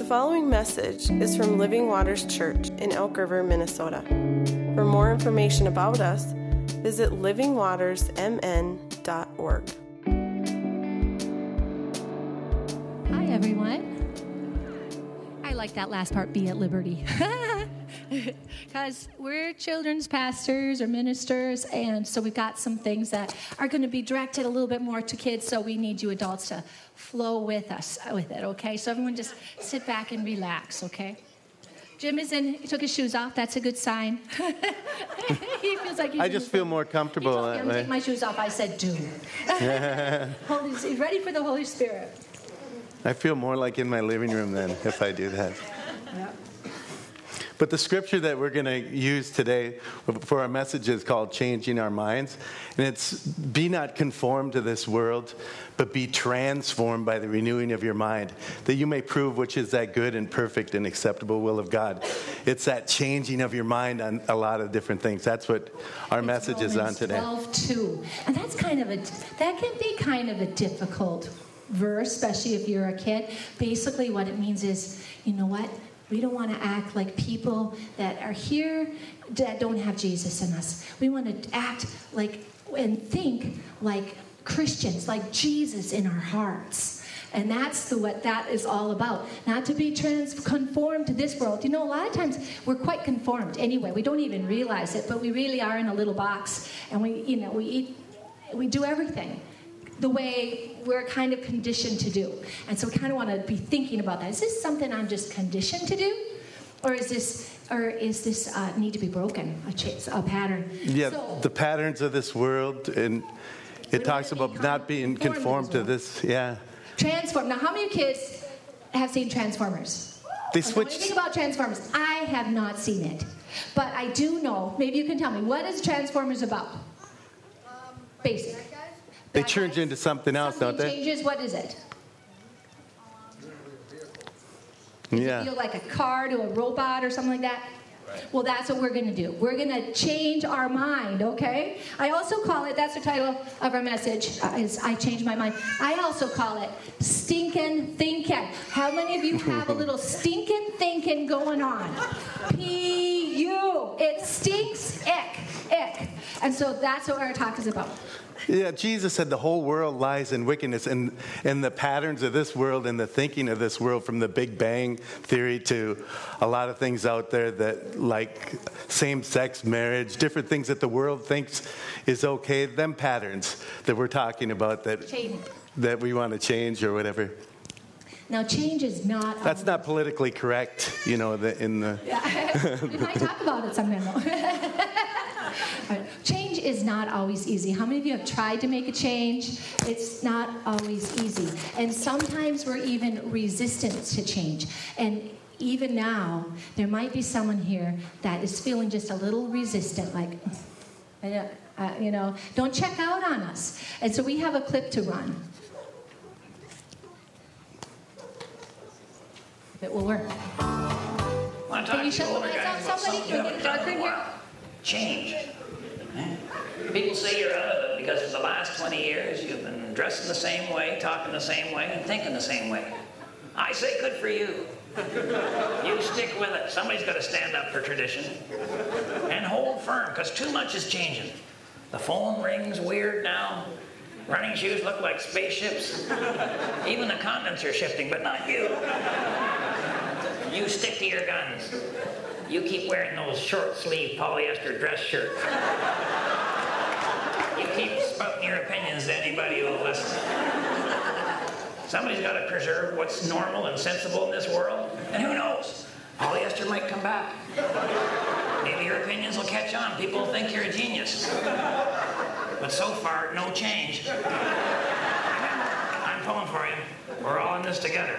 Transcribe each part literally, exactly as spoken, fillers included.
following message is from Living Waters Church in Elk River, Minnesota. For more information about us, visit living waters m n dot org. Hi, everyone. I like that last part, be at liberty. Because we're children's pastors or ministers, and so we've got some things that are going to be directed a little bit more to kids, so we need you adults to flow with us with it, okay? So everyone just sit back and relax, okay? Jim is in, he took his shoes off. That's a good sign. He feels like he's I just feel more comfortable he told that me, way. Take my shoes off. I said, do. Holy, he's ready for the Holy Spirit. I feel more like in my living room then if I do that. Yeah. But the scripture that we're going to use today for our message is called Changing Our Minds. And it's, be not conformed to this world, but be transformed by the renewing of your mind, that you may prove which is that good and perfect and acceptable will of God. It's that changing of your mind on a lot of different things. That's what our It's message is on today. twelve two. And that's kind of a, that can be kind of a difficult verse, especially if you're a kid. Basically what it means is, you know what? We don't want to act like people that are here that don't have Jesus in us. We want to act like and think like Christians, like Jesus in our hearts. And that's the, what that is all about. Not to be trans conformed to this world. You know, a lot of times we're quite conformed anyway. We don't even realize it, but we really are in a little box. And we, you know, we eat, we do everything the way we're kind of conditioned to do. And so we kind of want to be thinking about that. Is this something I'm just conditioned to do? Or is this or is this uh, need to be broken, a, ch- a pattern? Yeah, so, the patterns of this world, and it talks about be not being conformed to this. Yeah. Transform. Now, how many kids have seen Transformers? They Or know switched. anything about Transformers? I have not seen it. But I do know, maybe you can tell me, what is Transformers about? Basic. They Bad change guys? into something else, Something don't they? changes. What is it? Yeah. Feel like a car to a robot or something like that? Well, that's what we're going to do. We're going to change our mind, okay? I also call it, that's the title of our message, uh, is I Change My Mind. I also call it stinking thinking. How many of you have a little stinking thinking going on? P U. It stinks, ick, ick. And so that's what our talk is about. Yeah, Jesus said the whole world lies in wickedness, and, and the patterns of this world and the thinking of this world, from the Big Bang Theory to a lot of things out there that, like same-sex marriage, different things that the world thinks is okay, them patterns that we're talking about that, Change. that we want to change or whatever. Now, change is not... That's not politically correct, you know, the, in the... Yeah. We might talk about it sometime, though. Right. Change is not always easy. How many of you have tried to make a change? It's not always easy. And sometimes we're even resistant to change. And even now, there might be someone here that is feeling just a little resistant, like, uh, you know, don't check out on us. And so we have a clip to run. If it will work. Want to Can talk you to shut the the older lights guys off, about somebody? something Can you we haven't get done darker in in a here? while? Change. Eh? People say you're out of it because for the last twenty years you've been dressing the same way, talking the same way, and thinking the same way. I say good for you. You stick with it. Somebody's got to stand up for tradition and hold firm, because too much is changing. The phone rings weird now. Running shoes look like spaceships. Even the continents are shifting, but not you. You stick to your guns. You keep wearing those short-sleeve polyester dress shirts. You keep spouting your opinions to anybody who will listen. Somebody's got to preserve what's normal and sensible in this world. And who knows? Polyester might come back. Maybe your opinions will catch on. People will think you're a genius. But so far, no change. I'm pulling for you. We're all in this together.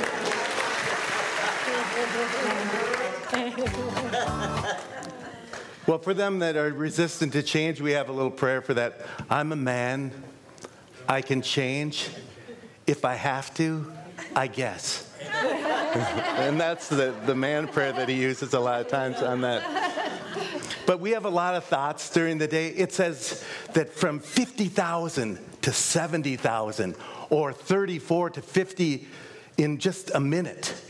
Well, for them that are resistant to change, we have a little prayer for that. I'm a man. I can change. If I have to, I guess. And that's the, the man prayer that he uses a lot of times on that. But we have a lot of thoughts during the day. It says that from fifty thousand to seventy thousand, or thirty-four to fifty in just a minute.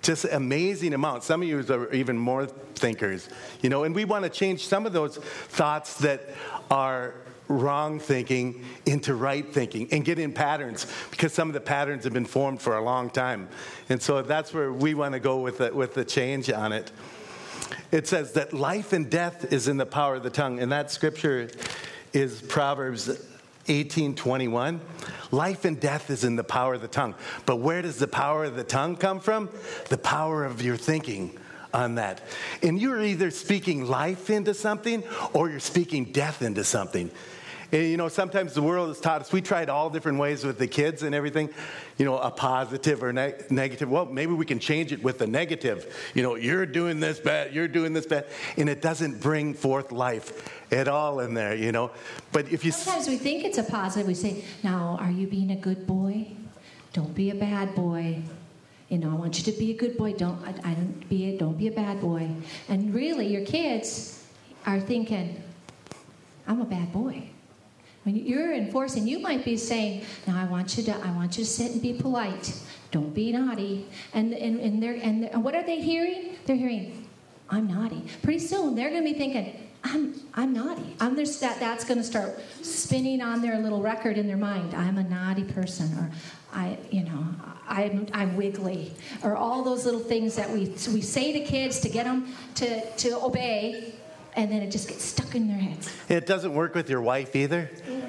Just amazing amounts. Some of you are even more thinkers, you know, and we want to change some of those thoughts that are wrong thinking into right thinking and get in patterns, because some of the patterns have been formed for a long time. And so that's where we want to go with the, with the change on it. It says that life and death is in the power of the tongue, and that scripture is Proverbs eighteen twenty-one. Life and death is in the power of the tongue. But where does the power of the tongue come from? The power of your thinking on that. And you're either speaking life into something or you're speaking death into something. And, you know, sometimes the world has taught us, we tried all different ways with the kids and everything, you know, a positive or ne- negative. Well, maybe we can change it with a negative. You know, you're doing this bad, you're doing this bad. And it doesn't bring forth life at all in there, you know. But if you Sometimes we think it's a positive. We say, now, are you being a good boy? Don't be a bad boy. You know, I want you to be a good boy. Don't I, I don't be a, don't be a bad boy. And really, your kids are thinking, I'm a bad boy. When you're enforcing, you might be saying, now I want you to I want you to sit and be polite. Don't be naughty. And and and they're and, and what are they hearing? They're hearing, I'm naughty. Pretty soon they're going to be thinking, I'm I'm naughty. I'm there's that that's going to start spinning on their little record in their mind. I'm a naughty person, or I you know I'm I'm wiggly, or all those little things that we we say to kids to get them to to obey. And then it just gets stuck in their heads. It doesn't work with your wife either.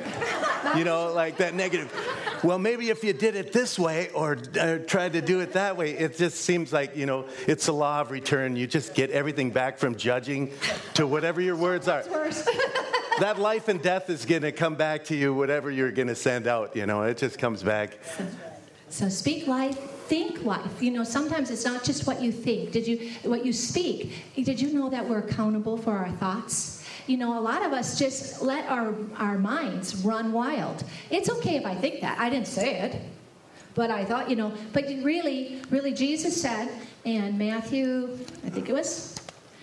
You know, like that negative. Well, maybe if you did it this way or uh, tried to do it that way, it just seems like, you know, it's a law of return. You just get everything back from judging to whatever your words are. That life and death is going to come back to you, whatever you're going to send out. You know, it just comes back. So speak life, think life. You know, sometimes it's not just what you think. Did you, what you speak? Did you know that we're accountable for our thoughts? You know, a lot of us just let our, our minds run wild. It's okay if I think that. I didn't say it. But I thought, you know, but really, really Jesus said in Matthew, I think it was.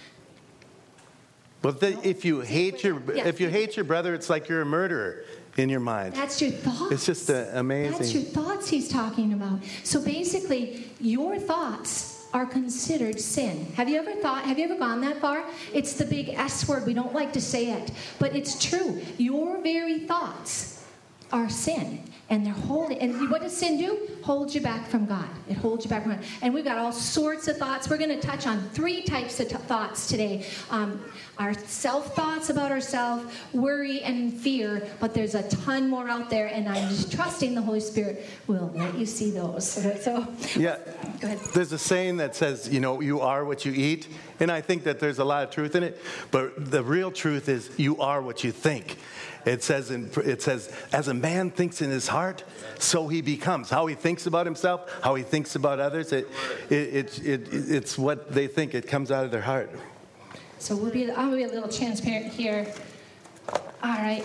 Well, the, if you hate your Yeah. if you hate your brother, it's like you're a murderer in your mind. That's your thoughts. It's just uh, amazing. That's your thoughts he's talking about. So basically, your thoughts are considered sin. Have you ever thought, have you ever gone that far? It's the big S word. We don't like to say it. But it's true. Your very thoughts are sin. And they're holding, and what does sin do? Holds you back from God. It holds you back from God. And we've got all sorts of thoughts. We're going to touch on three types of t- thoughts today. Um, our self-thoughts about ourselves, worry and fear, but there's a ton more out there, and I'm just trusting the Holy Spirit will let you see those. So, Yeah, go ahead. there's a saying that says, you know, you are what you eat, and I think that there's a lot of truth in it, but the real truth is you are what you think. It says, in, it says, as a man thinks in his heart, so he becomes. How he thinks about himself, how he thinks about others, it, it, it, it, it's what they think. It comes out of their heart. So we'll be, I'll be a little transparent here. All right.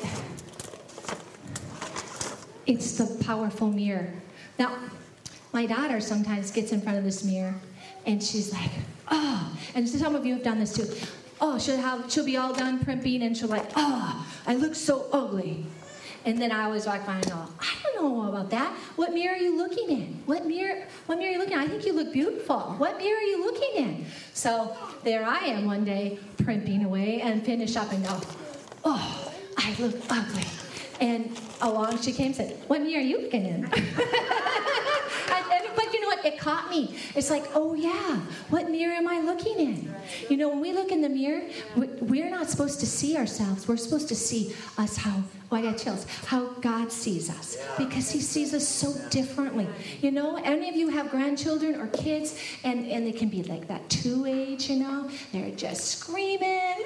It's the powerful mirror. Now, my daughter sometimes gets in front of this mirror, and she's like, oh, and some of you have done this too. Oh, she'll have, she'll be all done primping, and she'll like, oh, I look so ugly. And then I always walk by and go, I don't know about that. What mirror are you looking in? What mirror, what mirror are you looking in? I think you look beautiful. What mirror are you looking in? So there I am one day primping away and finish up and go, oh, I look ugly. And along she came and said, what mirror are you looking in? and, and, but you know what? It caught me. It's like, oh, yeah, what mirror am I looking in? You know, when we look in the mirror, we're not supposed to see ourselves. We're supposed to see us how, oh, I got chills, how God sees us. Because he sees us so differently. You know, any of you have grandchildren or kids, and, and they can be like that two age, you know? They're just screaming,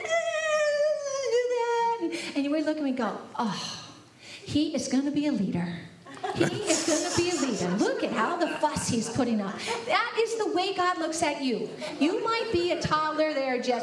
and you would look at me and go, oh, he is going to be a leader. He is going to be a leader. Look at how the fuss he's putting up. That is the way God looks at you. You might be a toddler there just,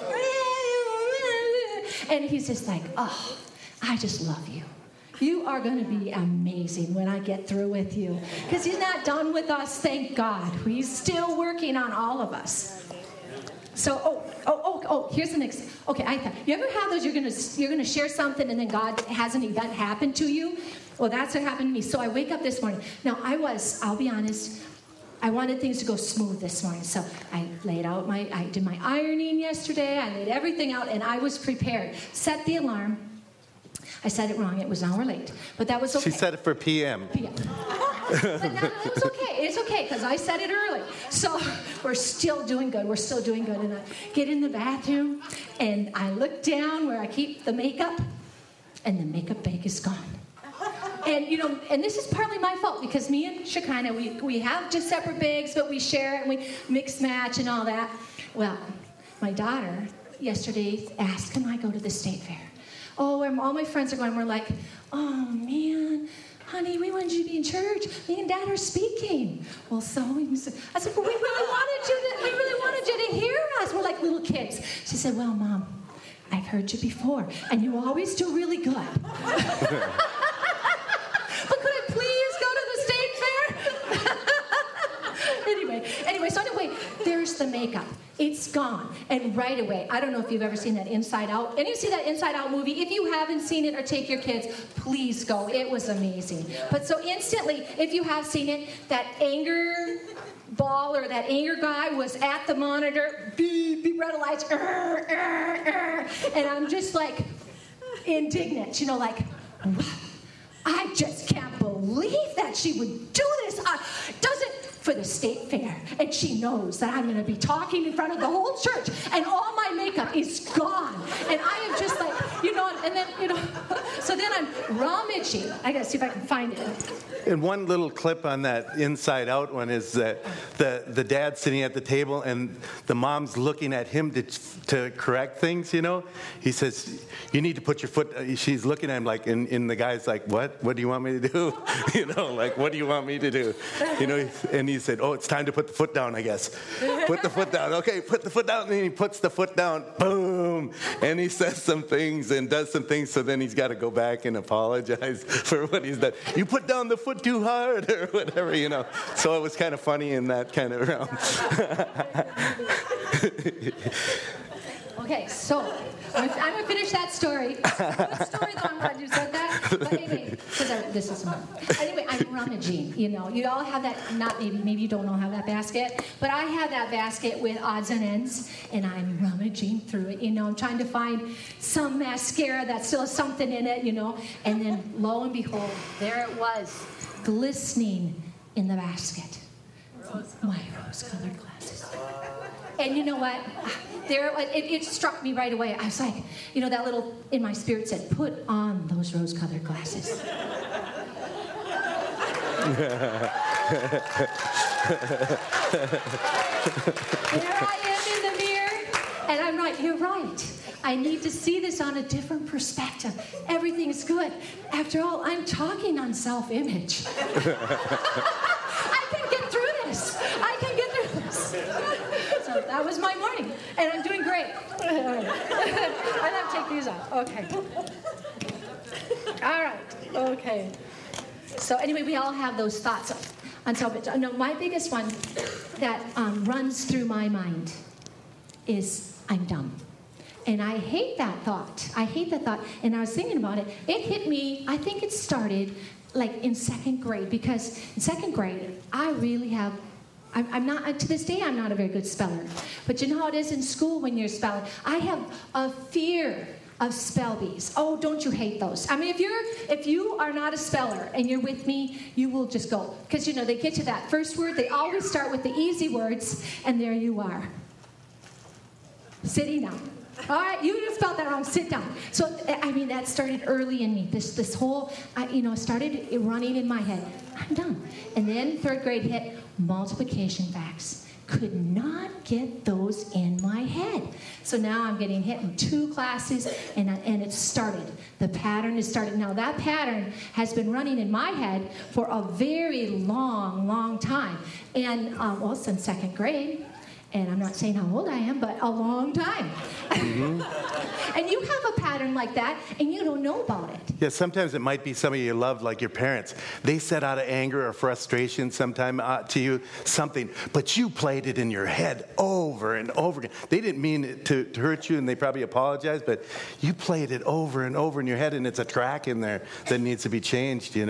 and he's just like, oh, I just love you. You are going to be amazing when I get through with you. Because he's not done with us, thank God. He's still working on all of us. So, oh, oh, oh, oh, here's the next. Okay, I thought, you ever have those, you're going to you're gonna share something and then God has an event happen to you? Well, that's what happened to me. So I wake up this morning. Now, I was, I'll be honest, I wanted things to go smooth this morning. So I laid out my, I did my ironing yesterday. I laid everything out, and I was prepared. Set the alarm. I said it wrong. It was an hour late, but that was okay. She set it for P M. P M. But no, it was okay. It's okay because I said it early. So we're still doing good. We're still doing good. And I get in the bathroom, and I look down where I keep the makeup, and the makeup bag is gone. And, you know, and this is partly my fault because me and Shekinah, we, we have just separate bags, but we share it and we mix match and all that. Well, my daughter yesterday asked, can I go to the state fair? Oh, and all my friends are going. We're like, oh, man, honey, we wanted you to be in church. Me and Dad are speaking. Well, so I said, well, we really wanted you to, we really wanted you to hear us. We're like little kids. She said, well, Mom, I've heard you before, and you always do really good. But could I please go to the state fair? anyway, anyway, so anyway, there's the makeup. It's gone. And right away, I don't know if you've ever seen that Inside Out. Any of you see that Inside Out movie? If you haven't seen it or take your kids, please go. It was amazing. But so instantly, if you have seen it, that anger ball or that anger guy was at the monitor, beep, beep, red lights, er, er, er, and I'm just like indignant, you know, like, wow. I just can't believe that she would do this. Uh, does it for the state fair, and she knows that I'm going to be talking in front of the whole church, and all my makeup is gone, and I am just like, you know, and then, you know, so then I'm rummaging. I got to see if I can find it. And one little clip on that Inside Out one is that the, the dad sitting at the table and the mom's looking at him to, to correct things, you know. He says, you need to put your foot, she's looking at him like, and, and the guy's like, what? What do you want me to do? You know, like, what do you want me to do? You know, and he said, oh, it's time to put the foot down, I guess. Put the foot down. Okay, put the foot down. And then he puts the foot down. Boom. And he says some things and does some things, so then he's got to go back and apologize for what he's done. You put down the foot too hard or whatever, you know. So it was kind of funny in that kind of realm. Okay, so I'm going to finish that story. Good story, though. I'm glad you said that. But anyway, because this is fun. Anyway, I'm rummaging. You know, you all have that. Not maybe, maybe you don't all have that basket, but I have that basket with odds and ends, and I'm rummaging through it. You know, I'm trying to find some mascara that still has something in it. You know, and then lo and behold, there it was, glistening in the basket. My rose-colored glasses. And you know what? There, it, it struck me right away. I was like, you know, that little in my spirit said, "Put on those rose-colored glasses." Here I am in the mirror, and I'm like, "You're right. I need to see this on a different perspective. Everything's good. After all, I'm talking on self-image. I can get through this. I can get through this." So that was my morning, and I'm doing great. I have to take these off. Okay. All right. Okay. So anyway, we all have those thoughts on self-image. No, my biggest one that um, runs through my mind is I'm dumb. And I hate that thought. I hate that thought. And I was thinking about it. It hit me, I think it started like in second grade, because in second grade, I really have, I'm, I'm not, to this day, I'm not a very good speller. But you know how it is in school when you're spelling? I have a fear of spell bees. Oh, don't you hate those? I mean, if you're, if you are not a speller and you're with me, you will just go. Because, you know, they get to that first word, they always start with the easy words, and there you are. Sitting down. All right, you just spelled that wrong. Sit down. So, I mean, that started early in me. This this whole, I, you know, started running in my head. I'm done. And then third grade hit, multiplication facts. Could not get those in my head. So now I'm getting hit in two classes, and, and it started. The pattern is started. Now, that pattern has been running in my head for a very long, long time. And, um, well, since second grade. And I'm not saying how old I am, but a long time. Mm-hmm. And you have a pattern like that, and you don't know about it. Yeah, sometimes it might be somebody you love, like your parents. They said out of anger or frustration sometime uh, to you something, but you played it in your head over and over again. They didn't mean it to, to hurt you, and they probably apologized, but you played it over and over in your head, and it's a track in there that needs to be changed, you know.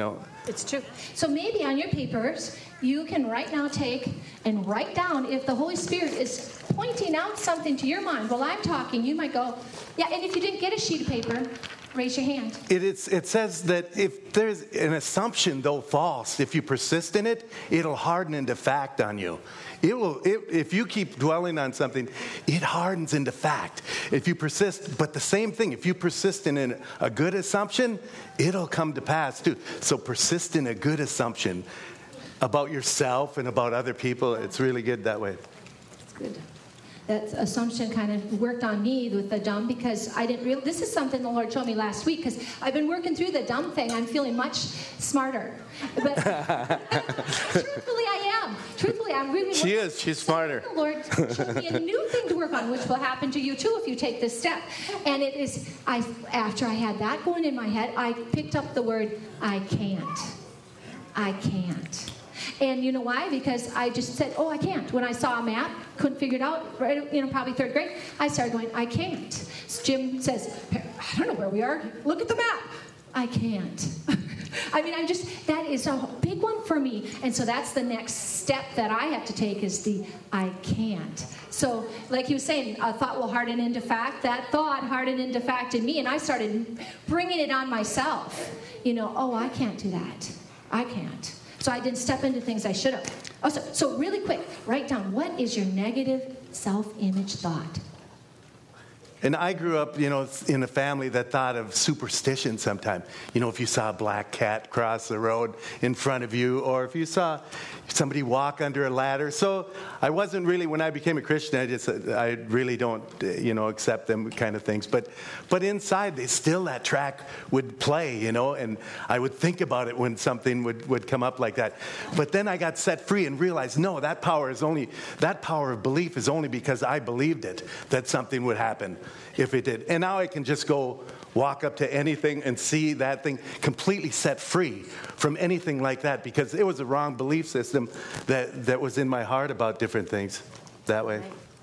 It's true. So maybe on your papers, you can right now take and write down if the Holy Spirit is pointing out something to your mind. While I'm talking, you might go, yeah, and if you didn't get a sheet of paper, raise your hand. It, is, it says that if there's an assumption, though false, if you persist in it, it'll harden into fact on you. It will. It, if you keep dwelling on something, it hardens into fact. If you persist, but the same thing, if you persist in an, a good assumption, it'll come to pass too. So persist in a good assumption about yourself and about other people. It's really good that way. It's good. That assumption kind of worked on me with the dumb because I didn't real. This is something the Lord showed me last week because I've been working through the dumb thing. I'm feeling much smarter. But truthfully, I am. Truthfully, I'm really. She is. She's smarter. The Lord showed me a new thing to work on, which will happen to you too if you take this step. And it is, I after I had that going in my head, I picked up the word I can't. I can't. And you know why? Because I just said, oh, I can't. When I saw a map, couldn't figure it out, right, you know, probably third grade, I started going, I can't. So Jim says, I don't know where we are. Look at the map. I can't. I mean, I'm just, that is a big one for me. And so that's the next step that I have to take is the I can't. So like he was saying, a thought will harden into fact. That thought hardened into fact in me. And I started bringing it on myself. You know, oh, I can't do that. I can't. So I didn't step into things I should have. Oh, so, so really quick, write down, what is your negative self-image thought? And I grew up, you know, in a family that thought of superstition sometime. You know, if you saw a black cat cross the road in front of you, or if you saw somebody walk under a ladder. So I wasn't really, when I became a Christian, I just, I really don't, you know, accept them kind of things. But, but inside, they still, that track would play, you know, and I would think about it when something would, would come up like that. But then I got set free and realized, no, that power is only, that power of belief is only because I believed it, that something would happen. If it did. And now I can just go walk up to anything and see that thing completely set free from anything like that because it was a wrong belief system that, that was in my heart about different things that way.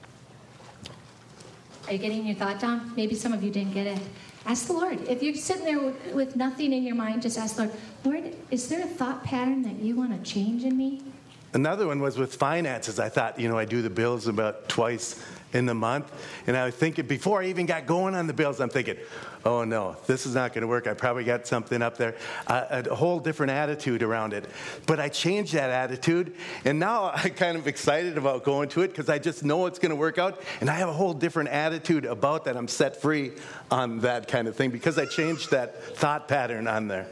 Are you getting your thought down? Maybe some of you didn't get it. Ask the Lord. If you're sitting there with, with nothing in your mind, just ask the Lord, Lord, is there a thought pattern that you want to change in me? Another one was with finances. I thought, you know, I do the bills about twice in the month. And I was thinking, before I even got going on the bills, I'm thinking, oh no, this is not going to work. I probably got something up there, uh, a whole different attitude around it. But I changed that attitude. And now I'm kind of excited about going to it because I just know it's going to work out. And I have a whole different attitude about that. I'm set free on that kind of thing because I changed that thought pattern on there.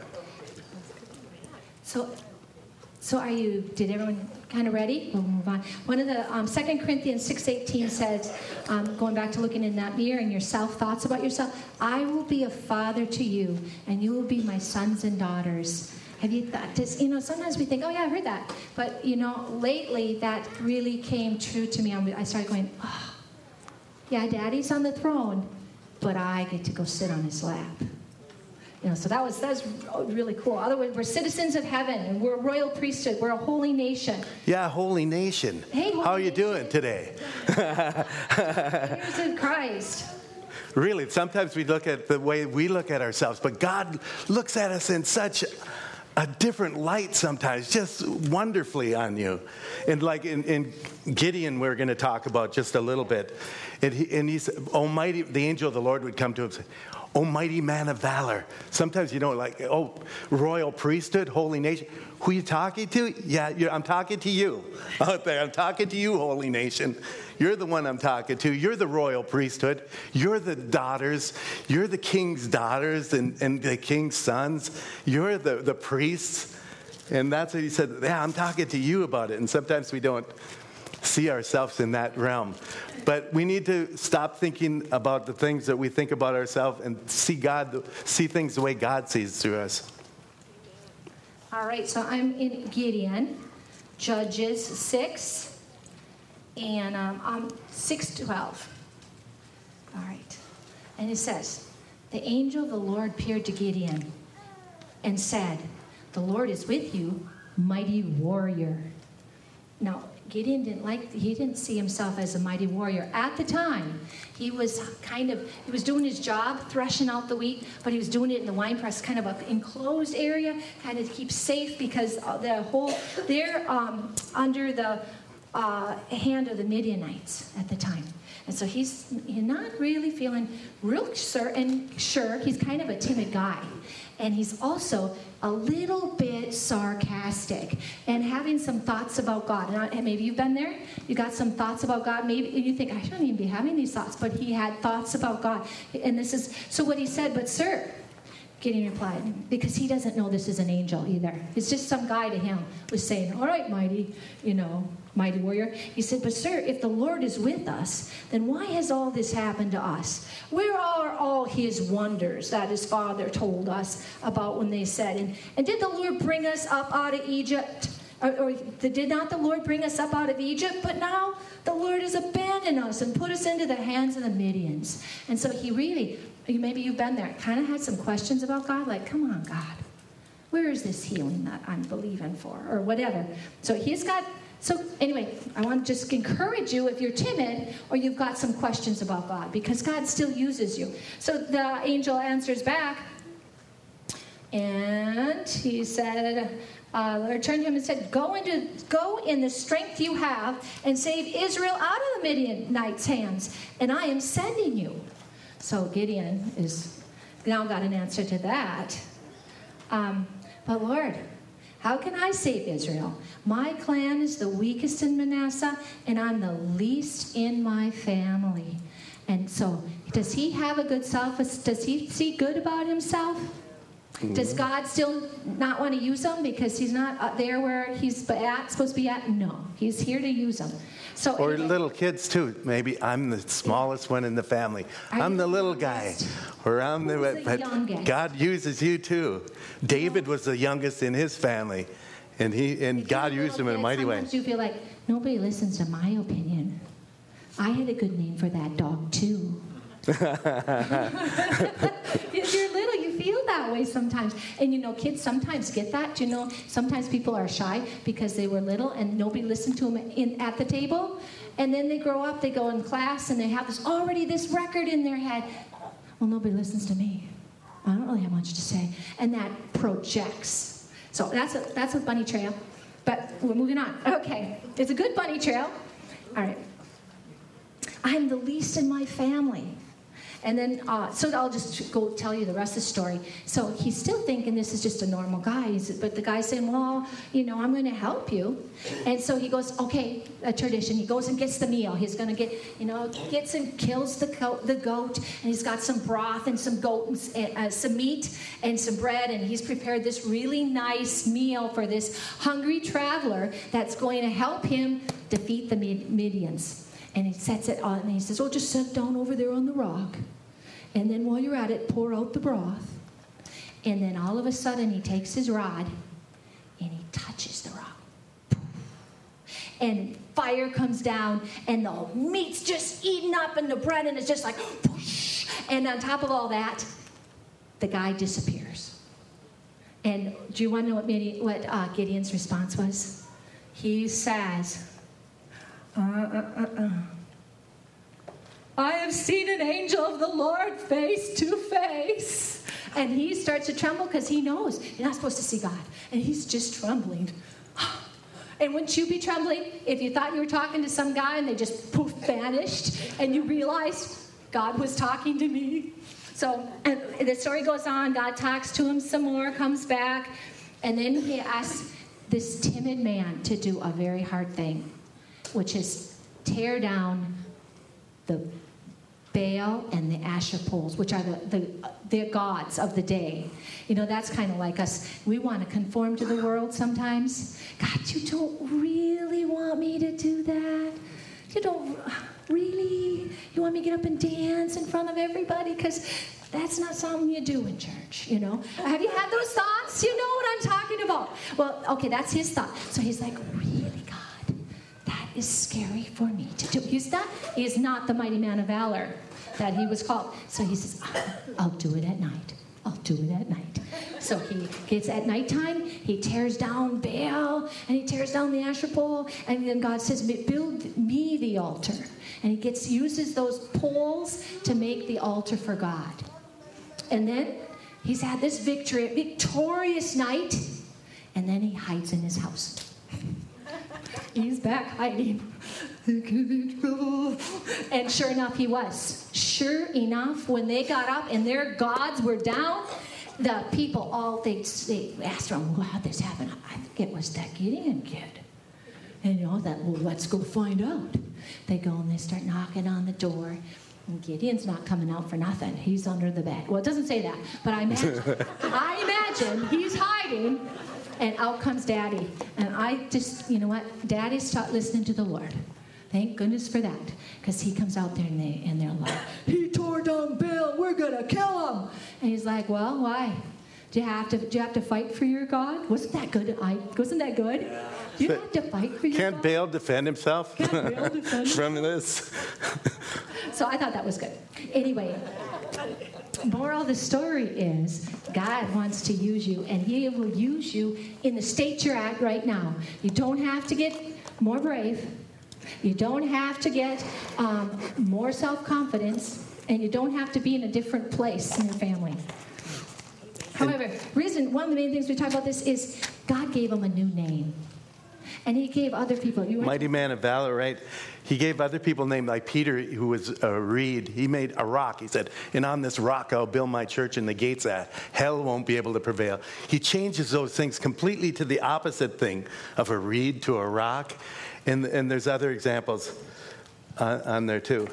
So, So are you, did everyone kind of ready? We'll move on. One of the, um, Second Corinthians six eighteen says, um, going back to looking in that mirror and your self-thoughts about yourself, I will be a father to you, and you will be my sons and daughters. Have you thought this? You know, sometimes we think, oh yeah, I heard that. But, you know, lately that really came true to me. I started going, oh, yeah, Daddy's on the throne, but I get to go sit on his lap. You know, so that was that was really cool. Otherwise, we're citizens of heaven, and we're a royal priesthood. We're a holy nation. Yeah, holy nation. Hey, holy how are you nation. doing today? Heirs in Christ. Really, sometimes we look at the way we look at ourselves, but God looks at us in such a different light sometimes, just wonderfully on you. And like in, in Gideon, we're going to talk about just a little bit. And, he, and he's almighty, the angel of the Lord would come to him and say, oh, mighty man of valor. Sometimes you don't like, oh, royal priesthood, holy nation. Who are you talking to? Yeah, you're, I'm talking to you out there. I'm talking to you, holy nation. You're the one I'm talking to. You're the royal priesthood. You're the daughters. You're the king's daughters and, and the king's sons. You're the, the priests. And that's what he said. Yeah, I'm talking to you about it. And sometimes we don't see ourselves in that realm. But we need to stop thinking about the things that we think about ourselves and see God, see things the way God sees through us. All right, so I'm in Gideon, Judges six, and um, I'm six twelve. All right, and it says, the angel of the Lord appeared to Gideon and said, the Lord is with you, mighty warrior. Now, Gideon didn't like, he didn't see himself as a mighty warrior. At the time, he was kind of, he was doing his job, threshing out the wheat, but he was doing it in the wine press, kind of an enclosed area, kind of to keep safe because the whole, they're um, under the uh, hand of the Midianites at the time. And so he's, he's not really feeling real certain, sure. He's kind of a timid guy. And he's also a little bit sarcastic and having some thoughts about God. And maybe you've been there. You got some thoughts about God. Maybe you think, I shouldn't even be having these thoughts. But he had thoughts about God. And this is, so what he said, but sir, Gideon replied, because he doesn't know this is an angel either. It's just some guy to him was saying, all right, mighty, you know, mighty warrior. He said, but sir, if the Lord is with us, then why has all this happened to us? Where are all his wonders that his father told us about when they said, and, and did the Lord bring us up out of Egypt? Or, or did not the Lord bring us up out of Egypt? But now the Lord has abandoned us and put us into the hands of the Midians. And so he really, maybe you've been there, kind of had some questions about God, like, come on, God, where is this healing that I'm believing for? Or whatever. So he's got, so anyway, I want to just encourage you if you're timid or you've got some questions about God, because God still uses you. So the angel answers back, and he said, uh, Lord turned to him and said, go into, go in the strength you have and save Israel out of the Midianites' hands, and I am sending you. So Gideon is now got an answer to that. Um, but Lord, how can I save Israel? My clan is the weakest in Manasseh, and I'm the least in my family. And so, does he have a good self? Does he see good about himself? Mm-hmm. Does God still not want to use him because he's not there where he's at, supposed to be at? No, he's here to use him. So, or anyway, little kids too. Maybe I'm the smallest one in the family. I'm the little guy. Or I'm the, the but youngest? God uses you too. David was the youngest in his family, and he and God used him in a mighty way. Sometimes you feel like nobody listens to my opinion. I had a good name for that dog too. If you're little, you feel that way sometimes. And you know, kids sometimes get that. You know, sometimes people are shy because they were little and nobody listened to them in, at the table. And then they grow up, they go in class, and they have this already this record in their head. Well, nobody listens to me. I don't really have much to say. And that projects. So that's a, that's a bunny trail. But we're moving on. Okay. It's a good bunny trail. All right. I'm the least in my family. And then, uh, so I'll just go tell you the rest of the story. So he's still thinking this is just a normal guy. He's, but the guy's saying, well, you know, I'm going to help you. And so he goes, okay, a tradition. He goes and gets the meal. He's going to get, you know, gets and kills the goat, the goat. And he's got some broth and some goat and uh, some meat and some bread. And he's prepared this really nice meal for this hungry traveler that's going to help him defeat the Midians. And he sets it on, and he says, oh, just sit down over there on the rock. And then while you're at it, pour out the broth. And then all of a sudden, he takes his rod, and he touches the rock. And fire comes down, and the meat's just eaten up in the bread, and it's just like, whoosh. And on top of all that, the guy disappears. And do you want to know what, what uh, Gideon's response was? He says, Uh, uh, uh, uh. I have seen an angel of the Lord face to face. And he starts to tremble because he knows you're not supposed to see God. And he's just trembling. And wouldn't you be trembling if you thought you were talking to some guy and they just poof vanished and you realized God was talking to me? So and the story goes on. God talks to him some more, comes back. And then he asks this timid man to do a very hard thing, which is tear down the Baal and the Asherah poles, which are the, the, the gods of the day. You know, that's kind of like us. We want to conform to the world sometimes. God, you don't really want me to do that? You don't really? You want me to get up and dance in front of everybody? Because that's not something you do in church, you know. Have you had those thoughts? You know what I'm talking about. Well, okay, that's his thought. So he's like, really, God? That is scary for me to do. He's not, he is not the mighty man of valor that he was called. So he says, I'll do it at night. I'll do it at night. So he gets at nighttime, he tears down Baal, and he tears down the Asherah pole, and then God says, build me the altar. And he gets uses those poles to make the altar for God. And then he's had this victory, victorious night, and then he hides in his house. He's back hiding. And sure enough, he was. Sure enough, when they got up and their gods were down, the people all, they, they asked him, well, how'd this happen? I think it was that Gideon kid. And you know, that, well, let's go find out. They go and they start knocking on the door. And Gideon's not coming out for nothing. He's under the bed. Well, it doesn't say that, but I imagine, I imagine he's hiding, and out comes Daddy. And I just, you know what? Daddy's taught listening to the Lord. Thank goodness for that, because he comes out there and, they, and they're like, he tore down Baal, we're going to kill him. And he's like, well, why? Do you have to, do you have to fight for your God? Wasn't that good? I, wasn't that good? Do you but have to fight for your can't God? Can't Baal defend himself Can't Baal defend from this? So I thought that was good. Anyway, moral of the story is God wants to use you, and he will use you in the state you're at right now. You don't have to get more brave. You don't have to get um, more self-confidence, and you don't have to be in a different place in your family. However, reason one of the main things we talk about this is God gave him a new name. And he gave other people. You Mighty man of valor, right? He gave other people names, like Peter, who was a reed. He made a rock. He said, and on this rock I'll build my church, and the gates of hell won't be able to prevail. He changes those things completely to the opposite thing of a reed to a rock. And, and there's other examples on, on there too.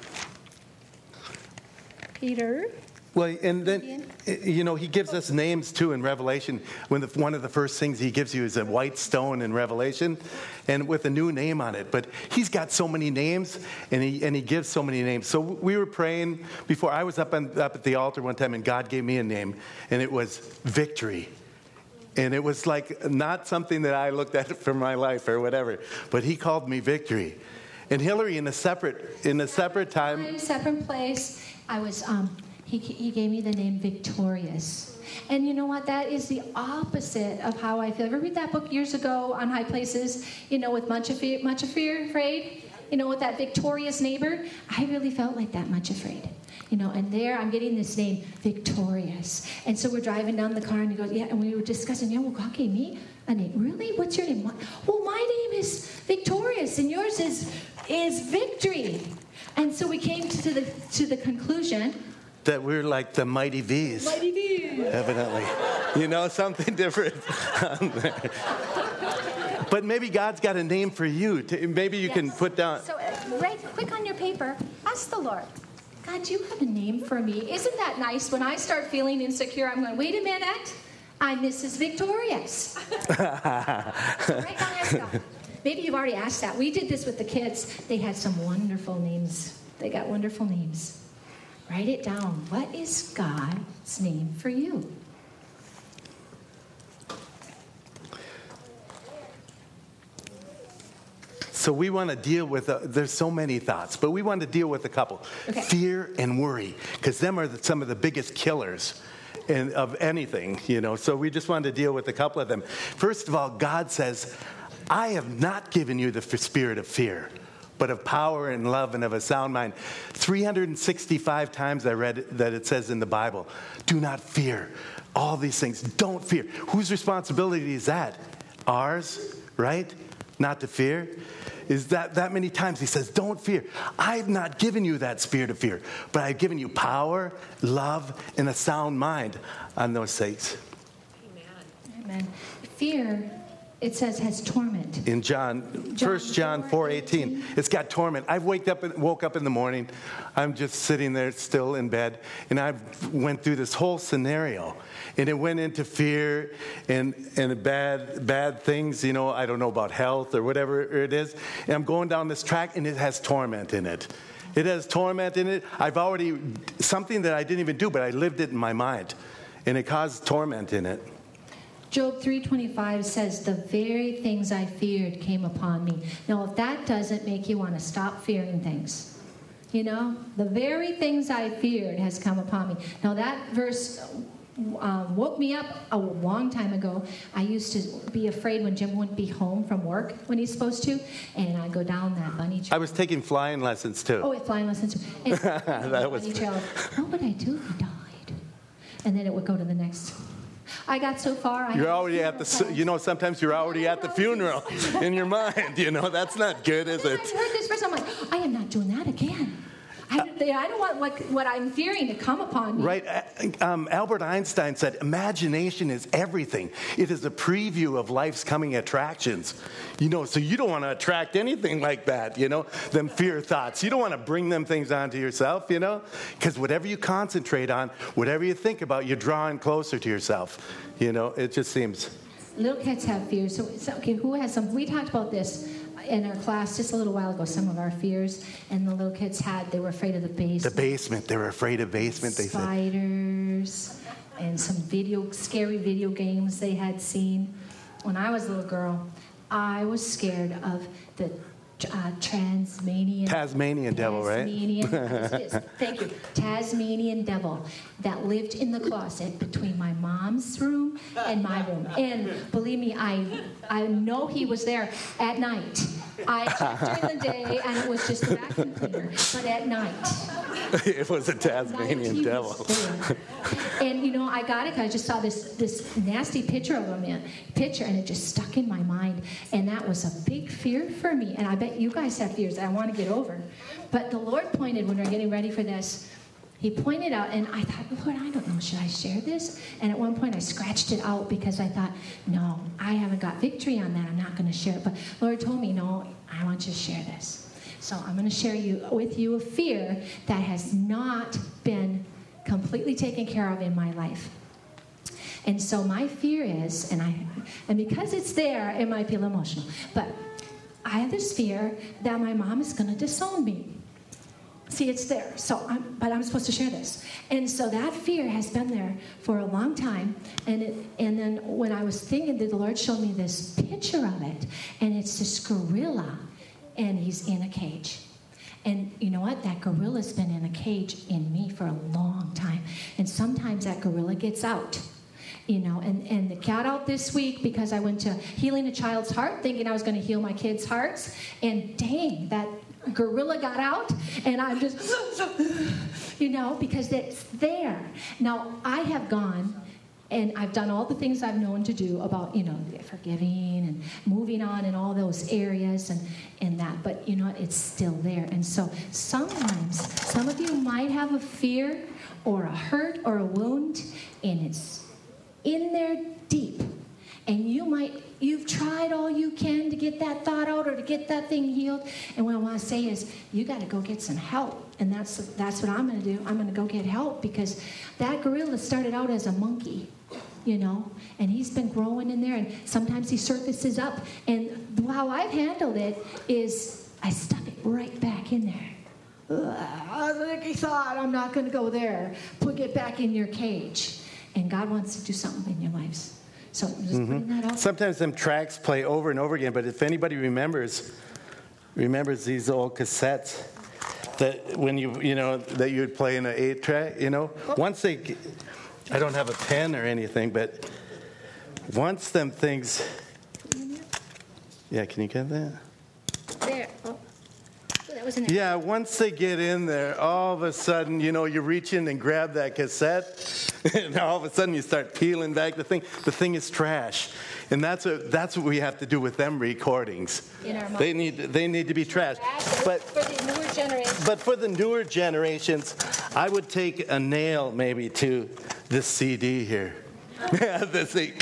Peter. Well, and then, you know, he gives us names, too, in Revelation. When the, one of the first things he gives you is a white stone in Revelation, and with a new name on it. But he's got so many names, and he and he gives so many names. So we were praying before. I was up, on, up at the altar one time, and God gave me a name, and it was Victory. And it was like not something that I looked at for my life or whatever, but he called me Victory. And Hillary, in a separate in a separate time, In a separate place, I was... Um, He, he gave me the name Victorious. And you know what? That is the opposite of how I feel. Ever read that book years ago on High Places, you know, with Much, Afear, Much Afear, Afraid? You know, with that victorious neighbor? I really felt like that, Much Afraid. You know, and there I'm getting this name, Victorious. And so we're driving down the car, and he goes, yeah, and we were discussing, yeah, well, God gave me a name. Really? What's your name? Well, my name is Victorious, and yours is is Victory. And so we came to the to the conclusion that we're like the Mighty V's. Mighty V's. Evidently. You know, something different on there. But maybe God's got a name for you. To, maybe you yes. can put down. So, uh, right quick on your paper, ask the Lord, God, do you have a name for me? Isn't that nice? When I start feeling insecure, I'm going, wait a minute, I'm Missus Victorious. So right now, ask God. Maybe you've already asked that. We did this with the kids. They had some wonderful names. They got wonderful names. Write it down. What is God's name for you? So we want to deal with, uh, there's so many thoughts, but we want to deal with a couple. Okay. Fear and worry, because them are the, some of the biggest killers in, of anything, you know. So we just wanted to deal with a couple of them. First of all, God says, I have not given you the f- spirit of fear, but of power and love and of a sound mind. three hundred sixty-five times I read that it says in the Bible, do not fear. All these things, don't fear. Whose responsibility is that? Ours, right? Not to fear. Is that that many times he says, don't fear. I've not given you that spirit of fear, but I've given you power, love, and a sound mind on those sakes. Amen. Amen. Fear, it says, has torment. In John, First John four eighteen, it's got torment. I wake up, woke up in the morning. I'm just sitting there still in bed, and I went through this whole scenario, and it went into fear and and bad bad things. You know, I don't know about health or whatever it is. And I'm going down this track, and it has torment in it. It has torment in it. I've already something that I didn't even do, but I lived it in my mind, and it caused torment in it. Job three twenty-five says, the very things I feared came upon me. Now, if that doesn't make you want to stop fearing things, you know, the very things I feared has come upon me. Now, that verse um, woke me up a long time ago. I used to be afraid when Jim wouldn't be home from work when he's supposed to, and I'd go down that bunny trail. I was taking flying lessons too. Oh, flying lessons too. And that was bunny trail. What would I do if he died? And then it would go to the next. I got so far. I you're already at the, class. you know, sometimes you're already at the funeral in your mind. You know, that's not good, is And it? I heard this verse. I'm like, I am not doing that again. I, I don't want what, what I'm fearing to come upon me. Right. Um, Albert Einstein said, imagination is everything. It is a preview of life's coming attractions. You know, so you don't want to attract anything like that, you know, them fear thoughts. You don't want to bring them things onto yourself, you know, because whatever you concentrate on, whatever you think about, you're drawing closer to yourself. You know, it just seems. Little kids have fears. So, so okay, who has some? We talked about this in our class just a little while ago, some of our fears, and the little kids had, they were afraid of the basement. The basement. They were afraid of basement, they said. Spiders, and some video, scary video games they had seen. When I was a little girl, I was scared of the uh, Tasmanian... Tasmanian devil, right? Tasmanian, thank you. Tasmanian devil that lived in the closet between my mom's room and my room. And believe me, I I know he was there at night. I checked during the day, and it was just a vacuum cleaner. But at night, it was a Tasmanian devil. And you know, I got it. I just saw this this nasty picture of him, in, picture, and it just stuck in my mind. And that was a big fear for me. And I bet you guys have fears that I want to get over. But the Lord pointed when we were getting ready for this. He pointed out, and I thought, Lord, I don't know, should I share this? And at one point I scratched it out because I thought, no, I haven't got victory on that. I'm not going to share it. But Lord told me, no, I want you to share this. So I'm going to share you with you a fear that has not been completely taken care of in my life. And so my fear is, and I, and because it's there, it might feel emotional, but I have this fear that my mom is going to disown me. See, it's there. So, I'm, but I'm supposed to share this, and so that fear has been there for a long time. And it, and then when I was thinking, the Lord showed me this picture of it, and it's this gorilla, and he's in a cage. And you know what? That gorilla's been in a cage in me for a long time, and sometimes that gorilla gets out. You know, and, and it got out this week because I went to Healing a Child's Heart, thinking I was going to heal my kids' hearts, and dang, that gorilla got out, and I'm just, you know, because it's there. Now, I have gone, and I've done all the things I've known to do about, you know, forgiving and moving on in all those areas and, and that, but, you know what, it's still there. And so sometimes, some of you might have a fear or a hurt or a wound, and it's in there deep. And you might, you've tried all you can to get that thought out or to get that thing healed. And what I want to say is, you got to go get some help. And that's that's what I'm going to do. I'm going to go get help, because that gorilla started out as a monkey, you know, and he's been growing in there. And sometimes he surfaces up. And how I've handled it is I stuff it right back in there. Ugh, like he thought, I'm not going to go there. Put it back in your cage. And God wants to do something in your lives. So just mm-hmm. putting that out. Sometimes them tracks play over and over again, but if anybody remembers, remembers these old cassettes that when you, you know, that you would play in an eight track, you know, once they, I don't have a pen or anything, but once them things, yeah, can you get that? There. Oh. That was in there. Yeah, once they get in there, all of a sudden, you know, you reach in and grab that cassette, and all of a sudden you start peeling back the thing. The thing is trash. And that's what, that's what we have to do with them recordings. In our they need they need to be trash. But for the newer generations. But for the newer generations, I would take a nail maybe to this C D here. Yeah, this thing.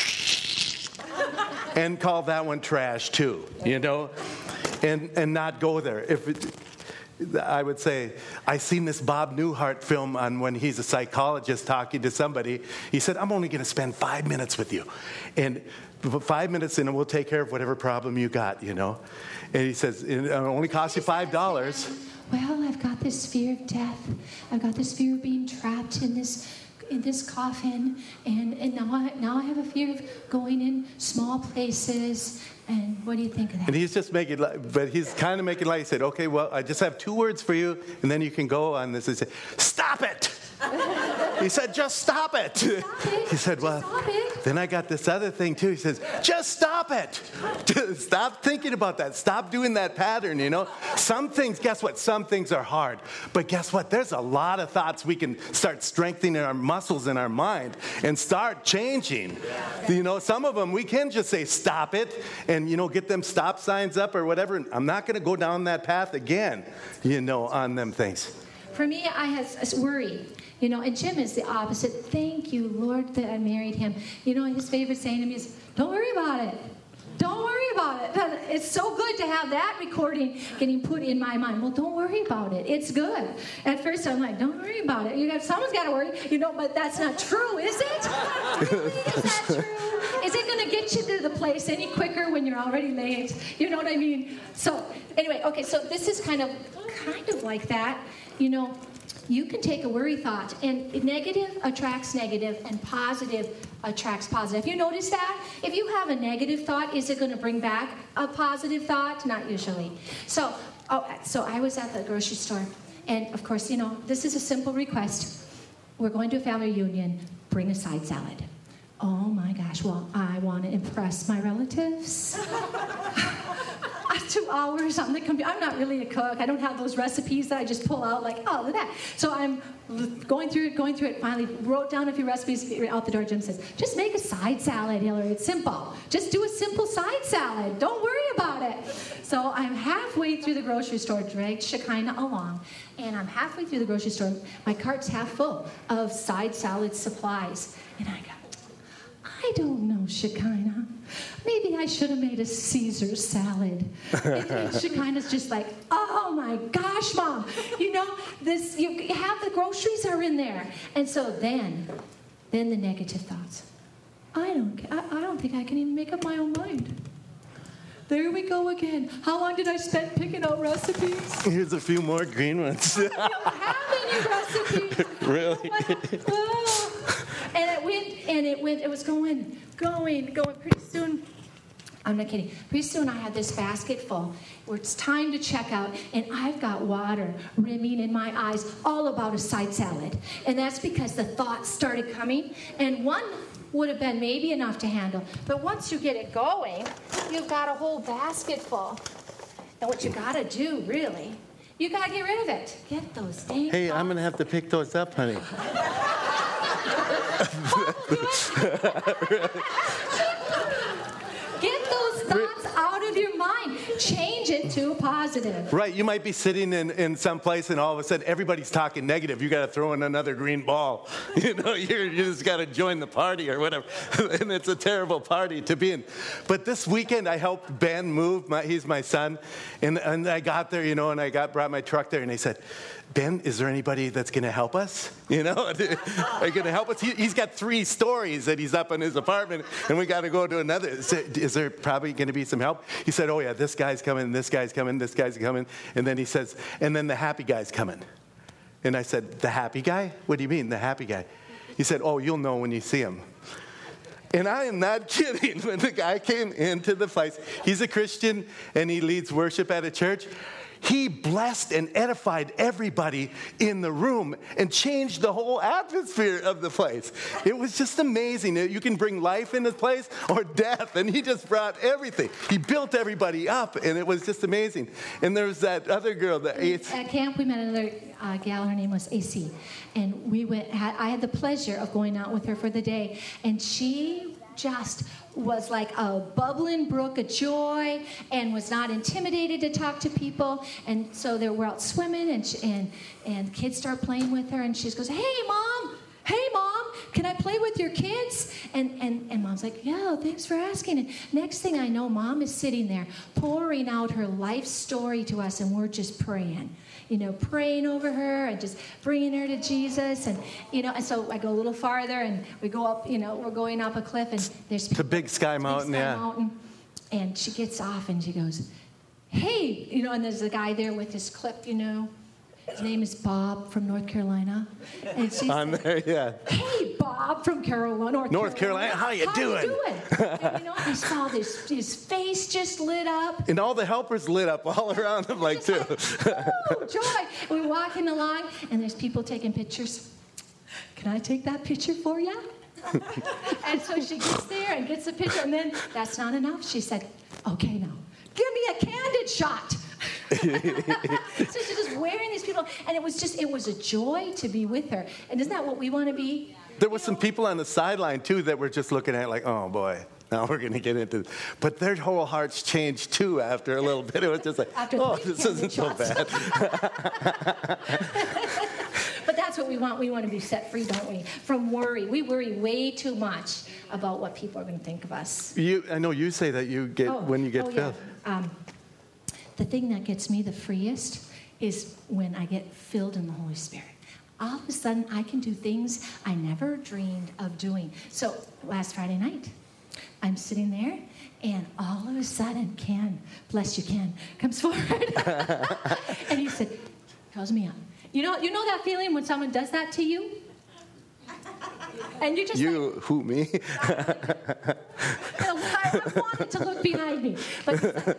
And call that one trash too, you know? And and not go there. If it, I would say, I seen this Bob Newhart film on when he's a psychologist talking to somebody. He said, I'm only going to spend five minutes with you. And five minutes in, and we'll take care of whatever problem you got, you know. And he says, it only costs you five dollars. Well, I've got this fear of death. I've got this fear of being trapped in this in this coffin. And, and now, I, now I have a fear of going in small places. And what do you think of that? And he's just making, but he's kind of making light. He said, okay, well, I just have two words for you, and then you can go on this. He said, stop it! He said, just stop it. Stop it. He said, Just well, stop it. then I got this other thing too. He says, just stop it. Stop thinking about that. Stop doing that pattern, you know. Some things, guess what? Some things are hard. But guess what? There's a lot of thoughts we can start strengthening our muscles in our mind and start changing. You know, some of them we can just say, stop it, and, you know, get them stop signs up or whatever. I'm not going to go down that path again, you know, on them things. For me, I had worry. You know, and Jim is the opposite. Thank you, Lord, that I married him. You know, his favorite saying to me is, don't worry about it. Don't worry about it. It's so good to have that recording getting put in my mind. Well, don't worry about it. It's good. At first, I'm like, don't worry about it. You got someone's got to worry. You know, but that's not true, is it? Really? Is that true? Is it going to get you to the place any quicker when you're already late? You know what I mean? So, anyway, okay. So this is kind of, kind of like that. You know, you can take a worry thought, and negative attracts negative, and positive attracts positive. You notice that? If you have a negative thought, is it going to bring back a positive thought? Not usually. So, oh, so I was at the grocery store, and of course, you know, this is a simple request. We're going to a family reunion. Bring a side salad. Oh my gosh, well, I want to impress my relatives. Two hours on the computer. I'm not really a cook. I don't have those recipes that I just pull out like, oh, look at that. So I'm going through it, going through it, finally wrote down a few recipes out the door. Jim says, just make a side salad, Hillary. It's simple. Just do a simple side salad. Don't worry about it. So I'm halfway through the grocery store, dragged Shekinah along, and I'm halfway through the grocery store. My cart's half full of side salad supplies. And I go, I don't know, Shekinah. Maybe I should have made a Caesar salad. And, and Shekinah's just like, oh my gosh, Mom. You know, this you have the groceries are in there. And so then, then the negative thoughts. I don't I, I don't think I can even make up my own mind. There we go again. How long did I spend picking out recipes? Here's a few more green ones. I don't have any recipes. Really? Oh. And it went, and it went, it was going, going, going. Pretty soon, I'm not kidding. Pretty soon I had this basket full where it's time to check out, and I've got water rimming in my eyes all about a side salad. And that's because the thoughts started coming, and one would have been maybe enough to handle. But once you get it going, you've got a whole basket full. And what you got to do, really, you got to get rid of it. Get those dang Hey, thoughts. I'm going to have to pick those up, honey. Get those thoughts out of your mind. Change it to positive. Right, you might be sitting in, in some place and all of a sudden everybody's talking negative. You got to throw in another green ball. You know, you're, you just got to join the party or whatever. And it's a terrible party to be in. But this weekend I helped Ben move. My, he's my son. And, and I got there, you know, and I got brought my truck there and they said, Ben, is there anybody that's going to help us? You know, are you going to help us? He, he's got three stories that he's up in his apartment, and we got to go to another. Is there, is there probably going to be some help? He said, oh, yeah, this guy's coming, this guy's coming, this guy's coming. And then he says, and then the happy guy's coming. And I said, the happy guy? What do you mean, the happy guy? He said, oh, you'll know when you see him. And I am not kidding. When the guy came into the place, he's a Christian, and he leads worship at a church. He blessed and edified everybody in the room and changed the whole atmosphere of the place. It was just amazing. You can bring life in this place or death, and he just brought everything. He built everybody up, and it was just amazing. And there was that other girl that ate. At camp, we met another uh, gal. Her name was A C, and we went. Had, I had the pleasure of going out with her for the day, and she just was like a bubbling brook of joy and was not intimidated to talk to people. And so they were out swimming, and she, and and kids start playing with her, and she goes, hey, Mom, hey, Mom, can I play with your kids? And, and, and Mom's like, yeah, thanks for asking. And next thing I know, Mom is sitting there pouring out her life story to us, and we're just praying. You know, praying over her and just bringing her to Jesus. And, you know, and so I go a little farther and we go up, you know, we're going up a cliff and there's people. The Big Sky Mountain, Big Sky yeah. Mountain. And she gets off and she goes, hey, you know, and there's a guy there with his clip, you know. His name is Bob from North Carolina. And she's I'm like, there, yeah. hey, Bob from Carolina, North, North Carolina. Carolina, how you how doing? you doing? And, you know, I saw this, his face just lit up. And all the helpers lit up all around him, like, too. Like, oh, joy. We're walking along, and there's people taking pictures. can I take that picture for you? And so she gets there and gets a picture, and then that's not enough. She said, okay, now, give me a candid shot. So she's just wearing these people, and it was just, it was a joy to be with her. And isn't that what we want to be? There was some people on the sideline, too, that were just looking at it like, oh, boy, now we're going to get into this. But their whole hearts changed, too, after a little bit. It was just like, after oh, this isn't so bad. But that's what we want. We want to be set free, don't we? From worry. We worry way too much about what people are going to think of us. You, I know you say that you get, oh, when you get oh, filled. Yeah. Um, the thing that gets me the freest is when I get filled in the Holy Spirit. All of a sudden, I can do things I never dreamed of doing. So last Friday night, I'm sitting there, and all of a sudden, Ken, bless you, Ken, comes forward. And he said, calls me up. You know, you know that feeling when someone does that to you? And you just You, like, who, me? I, I wanted to look behind me. But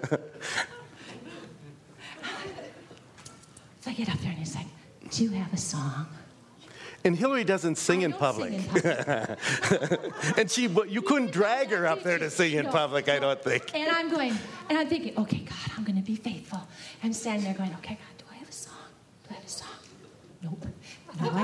so I get up there, and he's like, do you have a song? And Hillary doesn't sing I in don't public. Sing in public. And she, but you couldn't drag her up there to sing in No, public, no. I don't think. And I'm going, and I'm thinking, okay, God, I'm going to be faithful. I'm standing there going, okay, God, do I have a song? Do I have a song? Nope. No, I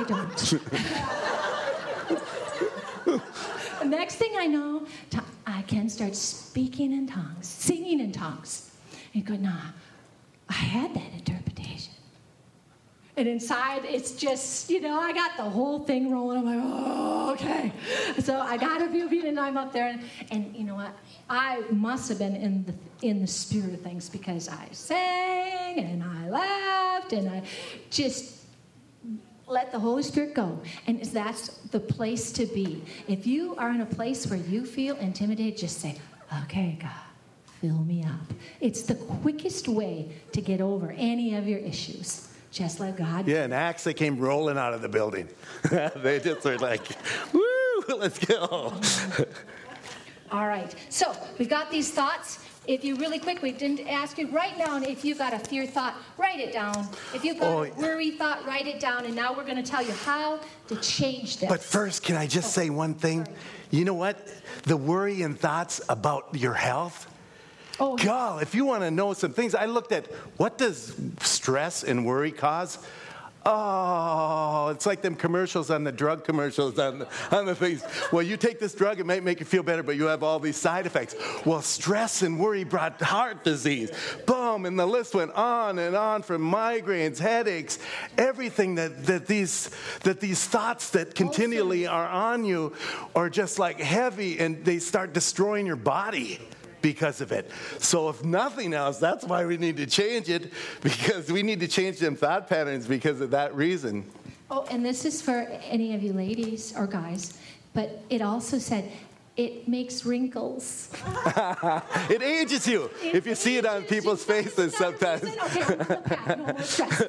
don't. The next thing I know, I can start speaking in tongues, singing in tongues. And go, nah, I had that interpretation. And inside, it's just, you know, I got the whole thing rolling. I'm like, oh, okay. So I got a few feet, and I'm up there. And, and you know what? I must have been in the in the spirit of things, because I sang, and I laughed, and I just let the Holy Spirit go. And that's the place to be. If you are in a place where you feel intimidated, just say, okay, God, fill me up. It's the quickest way to get over any of your issues. Just let God. Yeah, in Acts, they came rolling out of the building. They just were like, woo, let's go. All right. So we've got these thoughts. If you really quick, we didn't ask you, write down if you've got a fear thought, write it down. If you've got Oh, a worry thought, write it down. And now we're going to tell you how to change this. But first, can I just Oh, say one thing? sorry. You know what? The worry and thoughts about your health. Oh, God, if you want to know some things, I looked at what does stress and worry cause? Oh, it's like them commercials on the drug commercials on the, on the things. Well, you take this drug, it might make you feel better, but you have all these side effects. Well, stress and worry brought heart disease. Boom, and the list went on and on, from migraines, headaches, everything that, that these that these thoughts that continually are on you are just like heavy, and they start destroying your body because of it. So if nothing else, that's why we need to change it, because we need to change them thought patterns because of that reason. Oh, and this is for any of you ladies or guys, but it also said it makes wrinkles. It ages you. It if you see it on ages people's you. faces sometimes. Okay, I'm gonna look back. No more stress.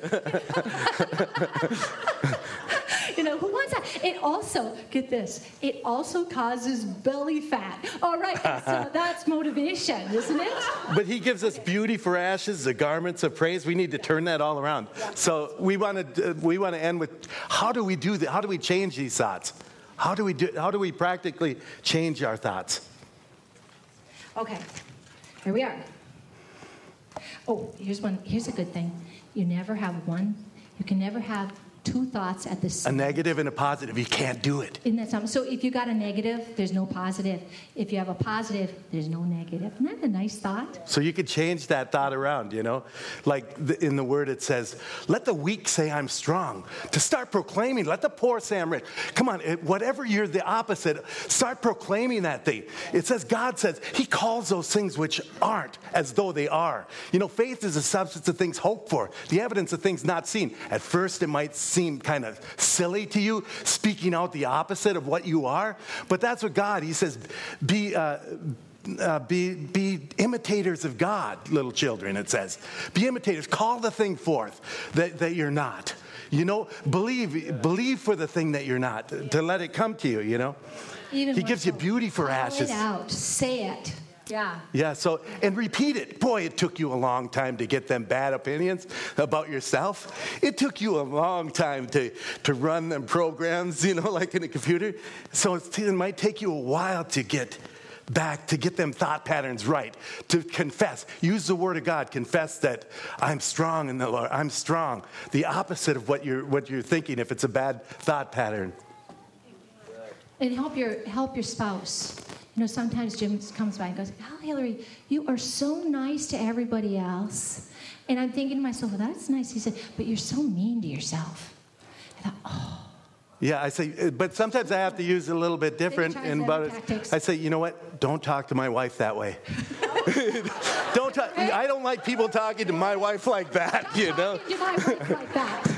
You know, who wants that? It also, get this, it also causes belly fat. All right, so that's motivation, isn't it? But he gives us beauty for ashes, the garments of praise. We need to turn that all around. So we want to we want to end with, how do we do that? How do we change these thoughts? How do we do? How do we practically change our thoughts? Okay, here we are. Oh, here's one. Here's a good thing. You never have one. You can never have two thoughts at the same A negative and a positive. You can't do it. Isn't that something? So if you got a negative, there's no positive. If you have a positive, there's no negative. Isn't that a nice thought? So you could change that thought around, you know? Like the, in the word it says, let the weak say I'm strong. To start proclaiming, let the poor say I'm rich. Come on, it, whatever you're the opposite, start proclaiming that thing. It says, God says, he calls those things which aren't as though they are. You know, faith is the substance of things hoped for, the evidence of things not seen. At first it might seem kind of silly to you, speaking out the opposite of what you are, but that's what God, he says, be uh, uh, be be imitators of God, little children, it says. Be imitators. Call the thing forth that, that you're not. You know, believe believe for the thing that you're not, to let it come to you, you know. Even he gives you so, beauty for call ashes. it out. Say it. Yeah. Yeah, so, and repeat it. Boy, it took you a long time to get them bad opinions about yourself. It took you a long time to, to run them programs, you know, like in a computer. So it's, it might take you a while to get back, to get them thought patterns right, to confess. Use the word of God. Confess that I'm strong in the Lord. I'm strong. The opposite of what you're, what you're thinking if it's a bad thought pattern. And help your help your spouse. You know, sometimes Jim comes by and goes, "Oh, Hillary, you are so nice to everybody else." And I'm thinking to myself, well, that's nice. He said, but you're so mean to yourself. I thought, oh. Yeah, I say, but sometimes I have to use it a little bit different. And but I say, you know what? Don't talk to my wife that way. Don't talk. I don't like people talking to my wife like that. Not you know. To my wife like that.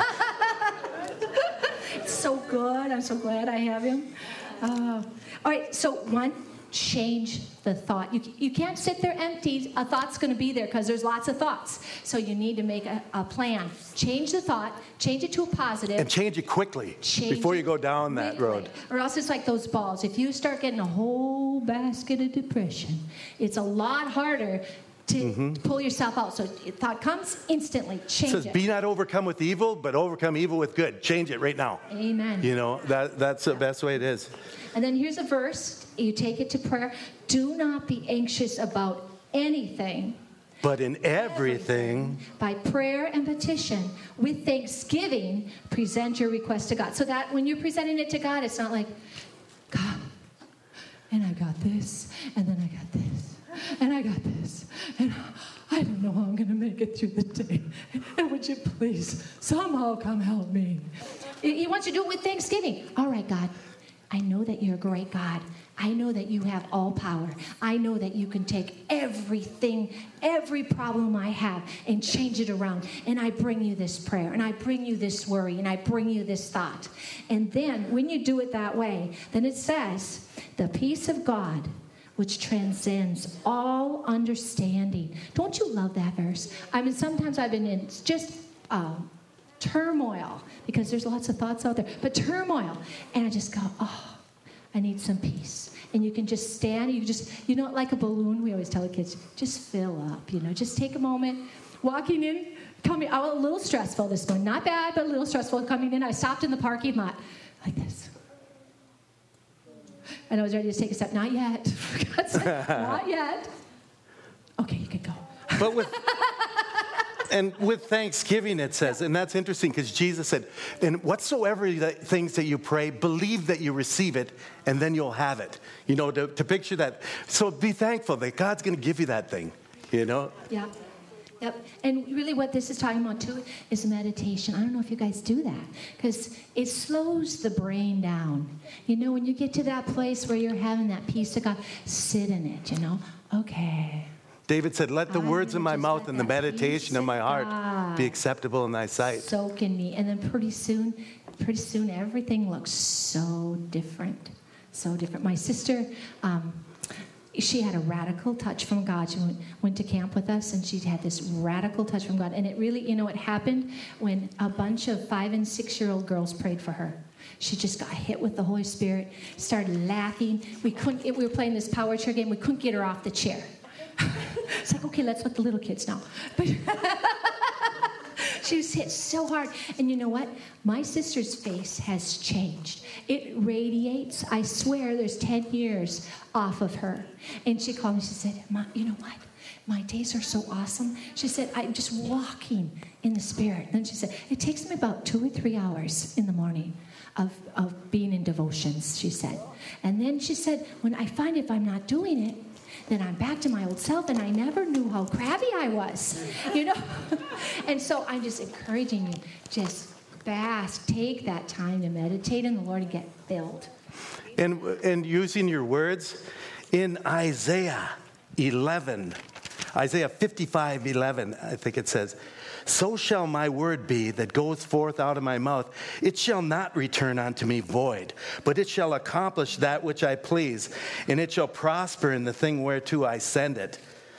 It's so good. I'm so glad I have him. Uh, all right. So one, change the thought. You you can't sit there empty. A thought's going to be there because there's lots of thoughts. So you need to make a, a plan. Change the thought. Change it to a positive. And change it quickly Change before it you go down that quickly. road. Or else it's like those balls. If you start getting a whole basket of depression, it's a lot harder to mm-hmm. pull yourself out. So thought comes instantly. Change it says, it. be not overcome with evil, but overcome evil with good. Change it right now. Amen. You know, that that's the best way it is. And then here's a verse. You take it to prayer. Do not be anxious about anything. But in everything, by prayer and petition, with thanksgiving, present your request to God. So that when you're presenting it to God, it's not like, God, and I got this, and then I got this, and I got this, and I don't know how I'm going to make it through the day. And would you please somehow come help me? He wants you to do it with thanksgiving. All right, God, I know that you're a great God. I know that you have all power. I know that you can take everything, every problem I have, and change it around. And I bring you this prayer, and I bring you this worry, and I bring you this thought. And then when you do it that way, then it says, the peace of God, which transcends all understanding. Don't you love that verse? I mean, sometimes I've been in just um, turmoil, because there's lots of thoughts out there, but turmoil. And I just go, oh, I need some peace. And you can just stand, you just, you know, like a balloon, we always tell the kids, just fill up, you know, just take a moment. Walking in, coming, I was a little stressful this morning. Not bad, but a little stressful coming in. I stopped in the parking lot like this. And I was ready to take a step. Not yet. For God's sake, not yet. Okay, you can go. But with... And with thanksgiving, it says, and that's interesting because Jesus said, and whatsoever that things that you pray, believe that you receive it, and then you'll have it. You know, to, to picture that. So be thankful that God's going to give you that thing, you know? Yeah. Yep. And really what this is talking about, too, is meditation. I don't know if you guys do that, because it slows the brain down. You know, when you get to that place where you're having that peace of God, sit in it, you know? Okay. David said, let the words of my mouth and the meditation of my heart be acceptable in thy sight. Soak in me. And then pretty soon, pretty soon, everything looks so different. So different. My sister, um, she had a radical touch from God. She went, went to camp with us, and she had this radical touch from God. And it really, you know, it happened when a bunch of five- and six-year-old girls prayed for her. She just got hit with the Holy Spirit, started laughing. We couldn't. We were playing this power chair game. We couldn't get her off the chair. It's like, okay, let's let the little kids know. But she was hit so hard. And you know what? My sister's face has changed. It radiates. I swear there's ten years off of her. And she called me. She said, Ma, you know what? My days are so awesome. She said, I'm just walking in the Spirit. And then she said, it takes me about two or three hours in the morning of, of being in devotions, she said. And then she said, when I find if I'm not doing it, then I'm back to my old self, and I never knew how crabby I was, you know? And so I'm just encouraging you, just fast, take that time to meditate in the Lord and get filled. And, and using your words, in Isaiah eleven, Isaiah fifty-five eleven, I think it says, so shall my word be that goes forth out of my mouth. It shall not return unto me void, but it shall accomplish that which I please, and it shall prosper in the thing whereto I send it.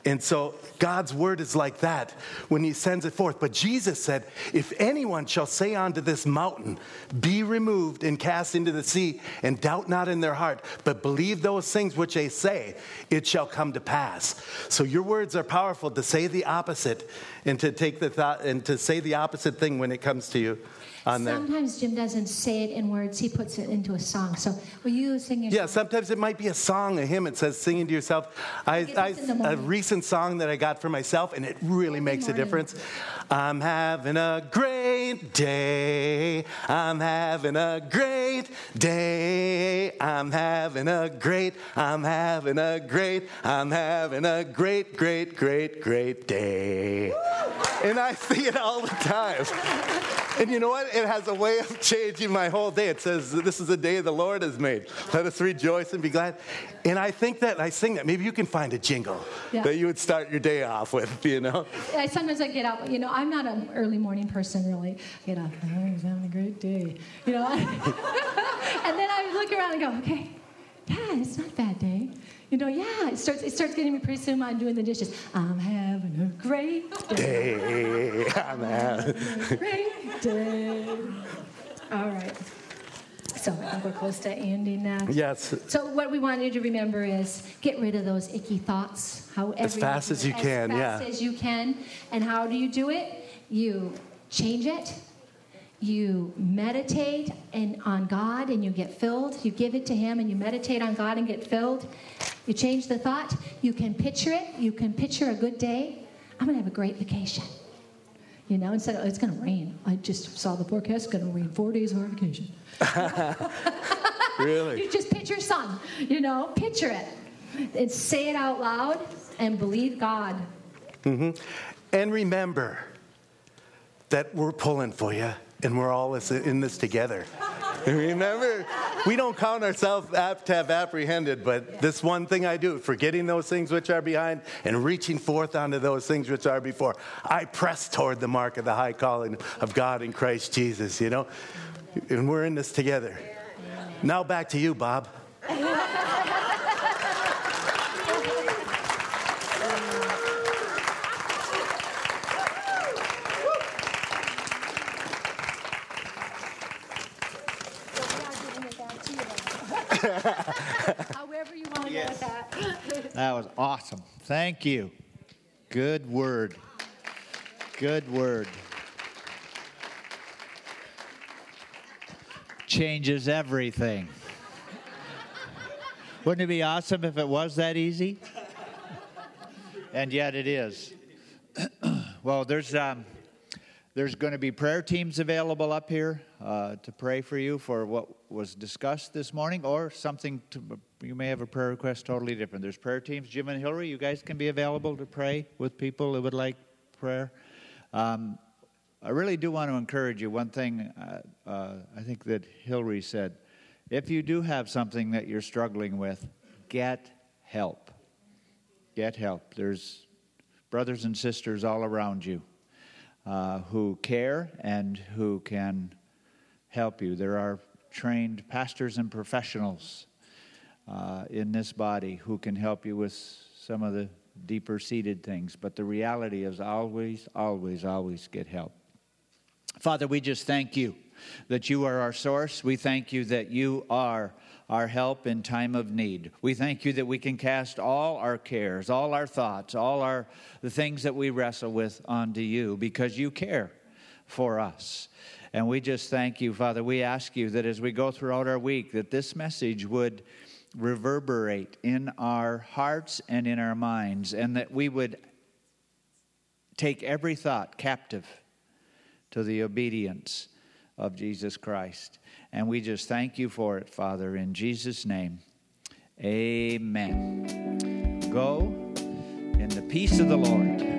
And so God's word is like that when he sends it forth. But Jesus said, if anyone shall say unto this mountain, be removed and cast into the sea, and doubt not in their heart, but believe those things which they say, it shall come to pass. So your words are powerful to say the opposite and to take the thought and to say the opposite thing when it comes to you. On Sometimes Jim doesn't say it in words. He puts it into a song. So will you sing your Yeah, song? sometimes it might be a song, a hymn. It says singing to yourself. I, I, a recent song that I got for myself, and it really makes a difference. I'm having a great day. I'm having a great day. I'm having a great, I'm having a great, I'm having a great, great, great, great day. And I see it all the time. And you know what? It has a way of changing my whole day. It says, this is the day the Lord has made. Let us rejoice and be glad. And I think that, I sing that. Maybe you can find a jingle yeah. that you would start your day off with, you know? I, sometimes I get up, you know, I'm not an early morning person, really. I get up, oh, he's having a great day, you know? And then I look around and go, okay, yeah, it's not a bad day. You know, yeah, it starts, it starts getting me pretty soon. I'm doing the dishes. I'm having a great day. day. I'm having a great day. All right. So I think we're close to ending now. Yes. So what we want you to remember is get rid of those icky thoughts. However as fast as you as can, fast yeah. As fast as you can. And how do you do it? You change it. You meditate and on God and you get filled. You give it to him and you meditate on God and get filled. You change the thought. You can picture it. You can picture a good day. I'm going to have a great vacation. You know, instead of, it's going to rain. I just saw the forecast. It's going to rain four days of our vacation. Really? You just picture sun. You know, picture it. And say it out loud and believe God. Mm-hmm. And remember that we're pulling for you. And we're all in this together. Remember, we don't count ourselves apt to have apprehended, but this one thing I do, forgetting those things which are behind and reaching forth onto those things which are before. I press toward the mark of the high calling of God in Christ Jesus, you know? And we're in this together. Now back to you, Bob. However you want to yes. go with that. That was awesome. Thank you. Good word. Good word. Changes everything. Wouldn't it be awesome if it was that easy? And yet it is. Well, there's um, there's going to be prayer teams available up here uh, to pray for you for what was discussed this morning, or something to, you may have a prayer request totally different. There's prayer teams. Jim and Hillary, you guys can be available to pray with people who would like prayer. Um, I really do want to encourage you. One thing uh, uh, I think that Hillary said, if you do have something that you're struggling with, get help. Get help. There's brothers and sisters all around you uh, who care and who can help you. There are trained pastors and professionals uh, in this body who can help you with some of the deeper seated things. But the reality is always, always, always get help. Father, we just thank you that you are our source. We thank you that you are our help in time of need. We thank you that we can cast all our cares, all our thoughts, all our the things that we wrestle with onto you because you care for us. And we just thank you, Father. We ask you that as we go throughout our week, that this message would reverberate in our hearts and in our minds, and that we would take every thought captive to the obedience of Jesus Christ. And we just thank you for it, Father, in Jesus' name. Amen. Go in the peace of the Lord.